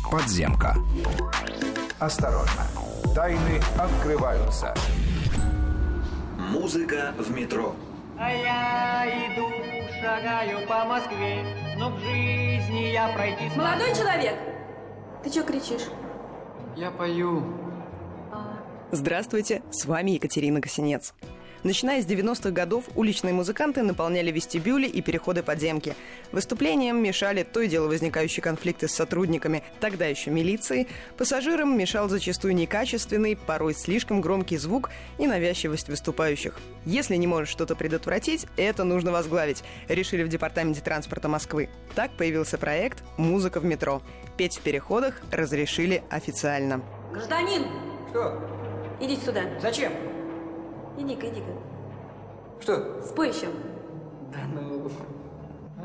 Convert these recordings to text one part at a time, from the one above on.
Подземка. Осторожно, тайны открываются. Музыка в метро. А я иду, шагаю по Москве, но в жизни я пройти смогу. Молодой человек, ты что кричишь? Я пою. Здравствуйте, с вами Екатерина Косинец. Начиная с 90-х годов уличные музыканты наполняли вестибюли и переходы подземки. Выступлениям мешали то и дело возникающие конфликты с сотрудниками тогда еще милиции, пассажирам мешал зачастую некачественный, порой слишком громкий звук и навязчивость выступающих. Если не можешь что-то предотвратить, это нужно возглавить, решили в Департаменте транспорта Москвы. Так появился проект «Музыка в метро». Петь в переходах разрешили официально. Гражданин! Что? Идите сюда. Зачем? Иди-ка. Что? Спой еще. Да ну... А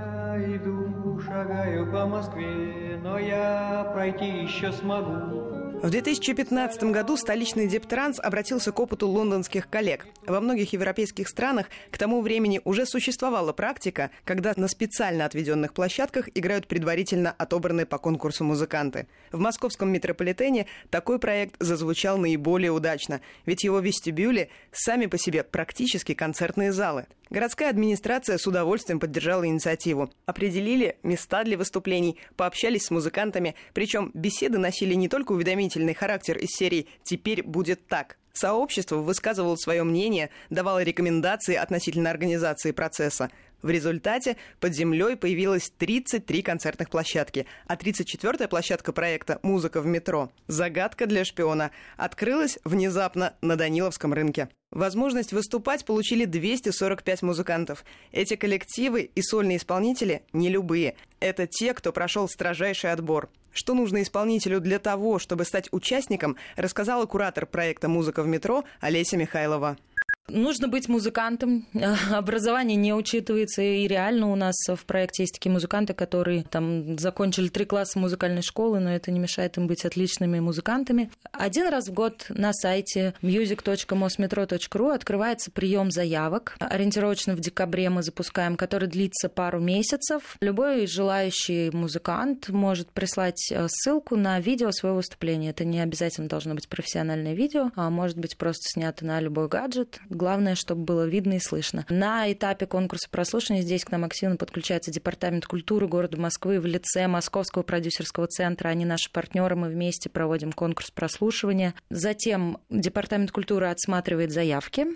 я иду, шагаю по Москве, но я пройти еще смогу. В 2015 году столичный Дептранс обратился к опыту лондонских коллег. Во многих европейских странах к тому времени уже существовала практика, когда на специально отведенных площадках играют предварительно отобранные по конкурсу музыканты. В московском метрополитене такой проект зазвучал наиболее удачно, ведь его вестибюли сами по себе практически концертные залы. Городская администрация с удовольствием поддержала инициативу. Определили места для выступлений, пообщались с музыкантами, причем беседы носили не только уведомительный характер из серии «Теперь будет так». Сообщество высказывало свое мнение, давало рекомендации относительно организации процесса. В результате под землей появилось 33 концертных площадки, а 34-я площадка проекта «Музыка в метро» «Загадка для шпиона» открылась внезапно на Даниловском рынке. Возможность выступать получили 245 музыкантов. Эти коллективы и сольные исполнители не любые. Это те, кто прошел строжайший отбор. Что нужно исполнителю для того, чтобы стать участником, рассказала куратор проекта «Музыка в метро» Олеся Михайлова. Нужно быть музыкантом, образование не учитывается, и реально у нас в проекте есть такие музыканты, которые там закончили 3 класса музыкальной школы, но это не мешает им быть отличными музыкантами. Один раз в год на сайте music.mosmetro.ru открывается прием заявок. Ориентировочно в декабре мы запускаем, который длится пару месяцев. Любой желающий музыкант может прислать ссылку на видео своего выступления. Это не обязательно должно быть профессиональное видео, а может быть просто снято на любой гаджет. Главное, чтобы было видно и слышно. На этапе конкурса прослушивания здесь к нам активно подключается Департамент культуры города Москвы в лице Московского продюсерского центра. Они наши партнеры, мы вместе проводим конкурс прослушивания. Затем Департамент культуры отсматривает заявки,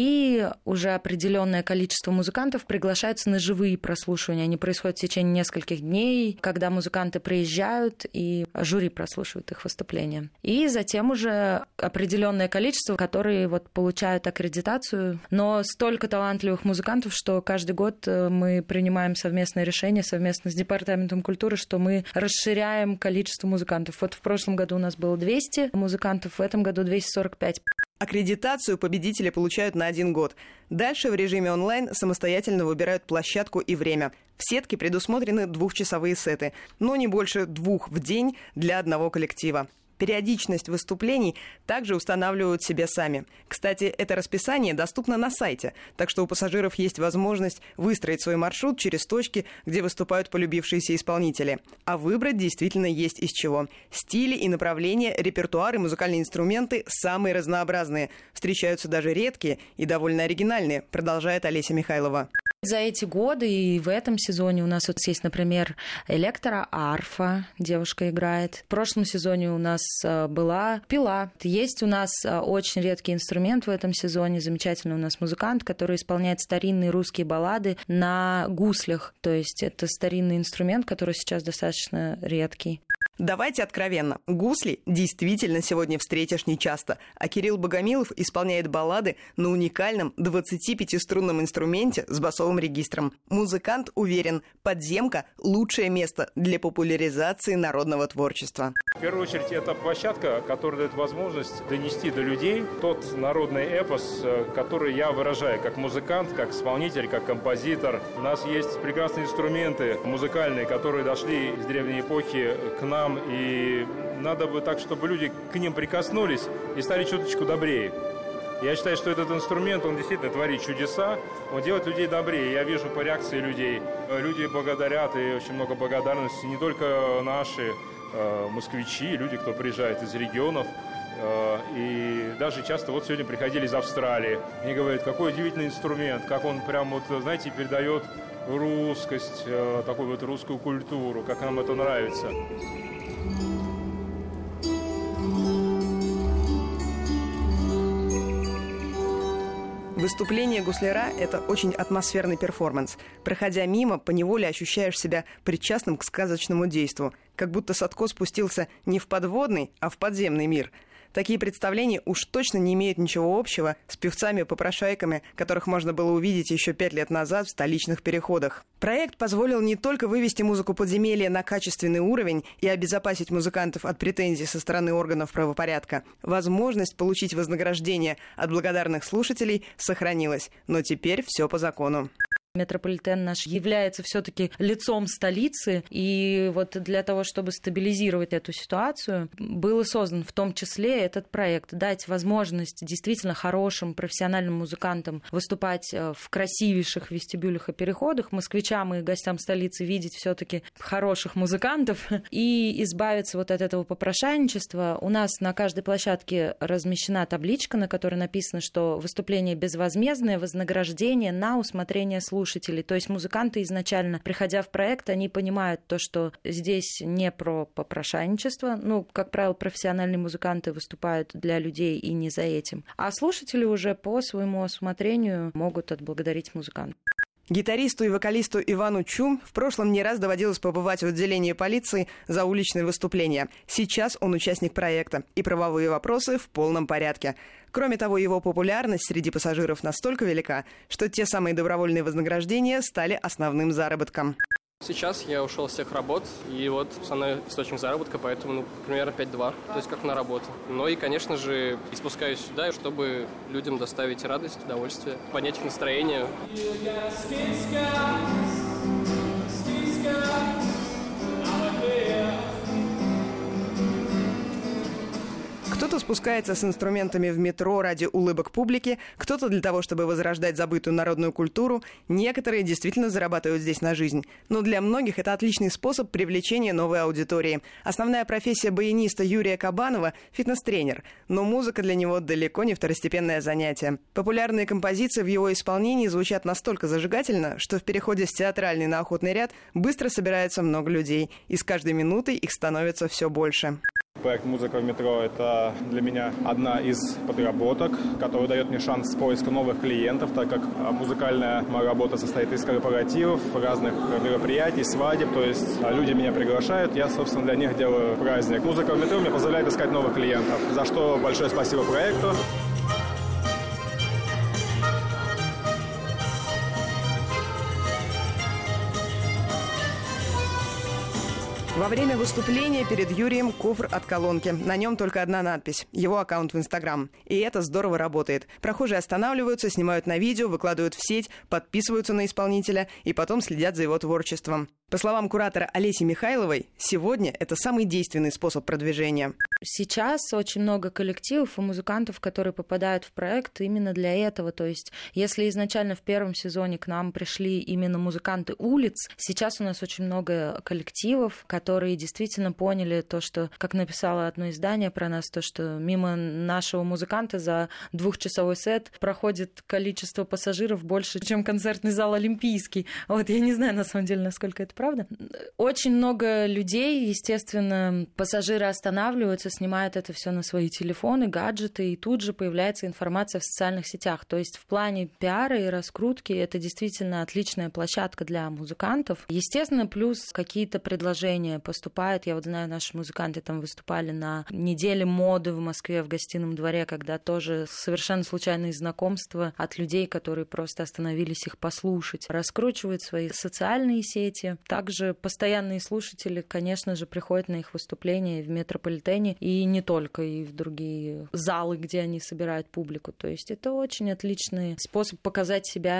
и уже определенное количество музыкантов приглашаются на живые прослушивания. Они происходят в течение нескольких дней, когда музыканты приезжают, и жюри прослушивает их выступления. И затем уже определенное количество, которые получают аккредитацию. Но столько талантливых музыкантов, что каждый год мы принимаем совместное решение совместно с Департаментом культуры, что мы расширяем количество музыкантов. В прошлом году у нас было 200 музыкантов, в этом году 245. Аккредитацию победители получают на 1 год. Дальше в режиме онлайн самостоятельно выбирают площадку и время. В сетке предусмотрены 2-часовые сеты, но не больше 2 в день для одного коллектива. Периодичность выступлений также устанавливают себе сами. Кстати, это расписание доступно на сайте, так что у пассажиров есть возможность выстроить свой маршрут через точки, где выступают полюбившиеся исполнители. А выбрать действительно есть из чего. Стили и направления, репертуар и музыкальные инструменты самые разнообразные. Встречаются даже редкие и довольно оригинальные, продолжает Олеся Михайлова. За эти годы и в этом сезоне у нас есть, например, электроарфа, девушка играет. В прошлом сезоне у нас была пила. Есть у нас очень редкий инструмент в этом сезоне, замечательный у нас музыкант, который исполняет старинные русские баллады на гуслях. То есть это старинный инструмент, который сейчас достаточно редкий. Давайте откровенно, гусли действительно сегодня встретишь нечасто, а Кирилл Богомилов исполняет баллады на уникальном 25-струнном инструменте с басовым регистром. Музыкант уверен, подземка – лучшее место для популяризации народного творчества. В первую очередь, это площадка, которая дает возможность донести до людей тот народный эпос, который я выражаю как музыкант, как исполнитель, как композитор. У нас есть прекрасные инструменты музыкальные, которые дошли из древней эпохи к нам, и надо бы так, чтобы люди к ним прикоснулись и стали чуточку добрее. Я считаю, что этот инструмент, он действительно творит чудеса, он делает людей добрее. Я вижу по реакции людей, люди благодарят, и очень много благодарности, не только наши москвичи, люди, кто приезжает из регионов. И даже часто вот сегодня приходили из Австралии. Мне говорят, какой удивительный инструмент, как он прям вот, знаете, передает русскость, такую вот русскую культуру, как нам это нравится. Выступление гусляра – это очень атмосферный перформанс. Проходя мимо, поневоле ощущаешь себя причастным к сказочному действу, как будто Садко спустился не в подводный, а в подземный мир. Такие представления уж точно не имеют ничего общего с певцами-попрошайками, которых можно было увидеть еще 5 лет назад в столичных переходах. Проект позволил не только вывести музыку подземелья на качественный уровень и обезопасить музыкантов от претензий со стороны органов правопорядка. Возможность получить вознаграждение от благодарных слушателей сохранилась, но теперь все по закону. Метрополитен наш является все-таки лицом столицы, и вот для того, чтобы стабилизировать эту ситуацию, был создан в том числе этот проект, дать возможность действительно хорошим профессиональным музыкантам выступать в красивейших вестибюлях и переходах, москвичам и гостям столицы видеть все-таки хороших музыкантов и избавиться вот от этого попрошайничества. У нас на каждой площадке размещена табличка, на которой написано, что выступление безвозмездное, вознаграждение на усмотрение слушателей. То есть музыканты изначально, приходя в проект, они понимают то, что здесь не про попрошайничество. Ну, как правило, профессиональные музыканты выступают для людей и не за этим. А слушатели уже по своему усмотрению могут отблагодарить музыканта. Гитаристу и вокалисту Ивану Чу в прошлом не раз доводилось побывать в отделении полиции за уличные выступления. Сейчас он участник проекта, и правовые вопросы в полном порядке. Кроме того, его популярность среди пассажиров настолько велика, что те самые добровольные вознаграждения стали основным заработком. Сейчас я ушел с всех работ, и вот основной источник заработка, поэтому, примерно 5-2, то есть как на работу. Ну и, конечно же, и спускаюсь сюда, чтобы людям доставить радость, удовольствие, поднять их настроение. Кто-то спускается с инструментами в метро ради улыбок публики, кто-то для того, чтобы возрождать забытую народную культуру. Некоторые действительно зарабатывают здесь на жизнь. Но для многих это отличный способ привлечения новой аудитории. Основная профессия баяниста Юрия Кабанова – фитнес-тренер. Но музыка для него далеко не второстепенное занятие. Популярные композиции в его исполнении звучат настолько зажигательно, что в переходе с театральный на охотный ряд быстро собирается много людей. И с каждой минутой их становится все больше. Проект «Музыка в метро» — это для меня одна из подработок, которая дает мне шанс поиска новых клиентов, так как музыкальная моя работа состоит из корпоративов, разных мероприятий, свадеб, то есть люди меня приглашают, я, собственно, для них делаю праздник. «Музыка в метро» мне позволяет искать новых клиентов, за что большое спасибо проекту. Во время выступления перед Юрием кофр от колонки. На нем только одна надпись – его аккаунт в Инстаграм. И это здорово работает. Прохожие останавливаются, снимают на видео, выкладывают в сеть, подписываются на исполнителя и потом следят за его творчеством. По словам куратора Олеси Михайловой, сегодня это самый действенный способ продвижения. Сейчас очень много коллективов и музыкантов, которые попадают в проект именно для этого. То есть, если изначально в первом сезоне к нам пришли именно музыканты улиц, сейчас у нас очень много коллективов, которые действительно поняли то, что, как написало одно издание про нас, то, что мимо нашего музыканта за 2-часовой сет проходит количество пассажиров больше, чем концертный зал Олимпийский. Вот я не знаю, на самом деле, насколько это правда. Очень много людей, естественно, пассажиры останавливаются, снимают это все на свои телефоны, гаджеты, и тут же появляется информация в социальных сетях. То есть в плане пиара и раскрутки это действительно отличная площадка для музыкантов. Естественно, плюс какие-то предложения поступают. Я вот знаю, наши музыканты там выступали на неделе моды в Москве в Гостином дворе, когда тоже совершенно случайные знакомства от людей, которые просто остановились их послушать. Раскручивают свои социальные сети. Также постоянные слушатели, конечно же, приходят на их выступления в Метрополитене и не только, и в другие залы, где они собирают публику. То есть это очень отличный способ показать себя.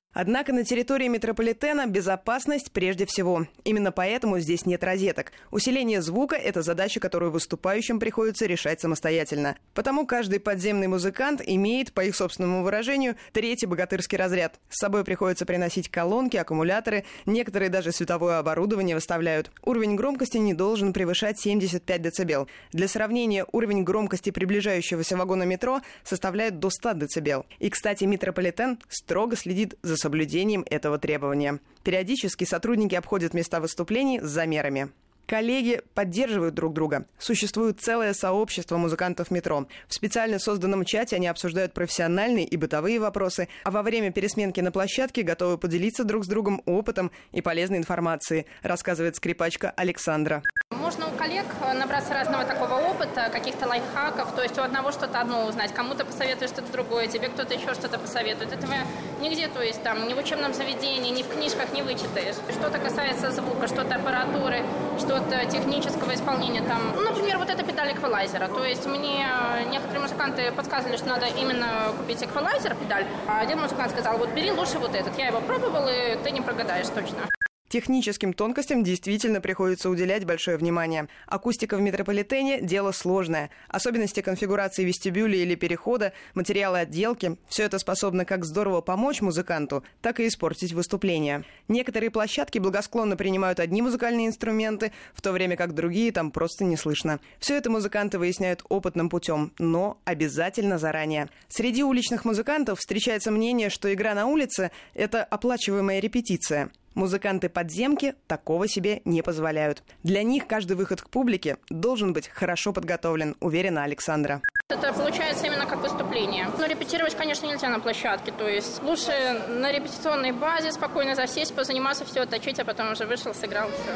Однако на территории метрополитена безопасность прежде всего. Именно поэтому здесь нет розеток. Усиление звука – это задача, которую выступающим приходится решать самостоятельно. Потому каждый подземный музыкант имеет, по их собственному выражению, третий богатырский разряд. С собой приходится приносить колонки, аккумуляторы, некоторые даже световое оборудование выставляют. Уровень громкости не должен превышать 75 дБ. Для сравнения, уровень громкости приближающегося вагона метро составляет до 100 дБ. И, кстати, метрополитен строго следит за соблюдением этого требования. Периодически сотрудники обходят места выступлений с замерами. Коллеги поддерживают друг друга. Существует целое сообщество музыкантов метро. В специально созданном чате они обсуждают профессиональные и бытовые вопросы, а во время пересменки на площадке готовы поделиться друг с другом опытом и полезной информацией, рассказывает скрипачка Александра. Можно у коллег набраться разного такого опыта, каких-то лайфхаков, то есть у одного что-то одно узнать, кому-то посоветует что-то другое, тебе кто-то еще что-то посоветует. Этого нигде, то есть там, ни в учебном заведении, ни в книжках не вычитаешь. Что-то касается звука, что-то аппаратуры, что-то технического исполнения. Там, например, вот эта педаль эквалайзера. То есть мне некоторые музыканты подсказывали, что надо именно купить эквалайзер, педаль, а один музыкант сказал, вот бери лучше вот этот. Я его пробовал, и ты не прогадаешь точно. Техническим тонкостям действительно приходится уделять большое внимание. Акустика в метрополитене – дело сложное. Особенности конфигурации вестибюля или перехода, материалы отделки – все это способно как здорово помочь музыканту, так и испортить выступление. Некоторые площадки благосклонно принимают одни музыкальные инструменты, в то время как другие там просто не слышно. Все это музыканты выясняют опытным путем, но обязательно заранее. Среди уличных музыкантов встречается мнение, что игра на улице – это оплачиваемая репетиция. Музыканты подземки такого себе не позволяют. Для них каждый выход к публике должен быть хорошо подготовлен, уверена Александра. Это получается именно как выступление. Но репетировать, конечно, нельзя на площадке. То есть лучше на репетиционной базе спокойно засесть, позаниматься, все отточить, а потом уже вышел, сыграл, все.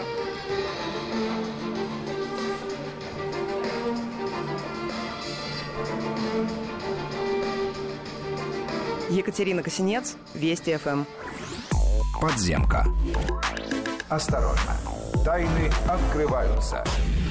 Екатерина Косинец, Вести ФМ. Подземка. Осторожно, тайны открываются.